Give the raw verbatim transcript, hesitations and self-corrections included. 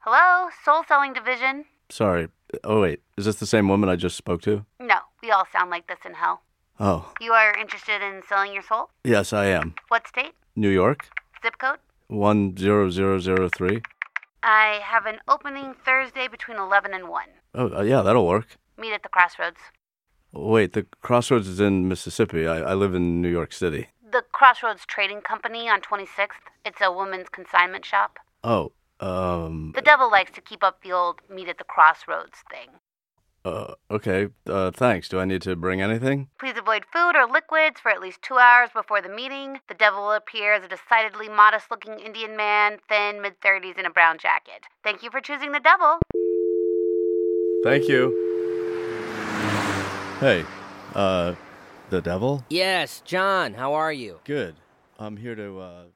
Hello, Soul Selling Division. Sorry. Oh, wait. Is this the same woman I just spoke to? No, we all sound like this in hell. Oh. You are interested in selling your soul? Yes, I am. What state? New York? Zip code? one zero zero zero three. I have an opening Thursday between eleven and one. Oh, uh, yeah, that'll work. Meet at the Crossroads. Wait, the Crossroads is in Mississippi. I, I live in New York City. The Crossroads Trading Company on twenty-sixth. It's a woman's consignment shop. Oh, um... The devil likes to keep up the old meet at the Crossroads thing. Uh, okay. Uh, thanks. Do I need to bring anything? Please avoid food or liquids for at least two hours before the meeting. The devil will appear as a decidedly modest-looking Indian man, thin, mid-thirties, in a brown jacket. Thank you for choosing the devil. Thank you. Hey, uh, the devil? Yes, John, how are you? Good. I'm here to, uh...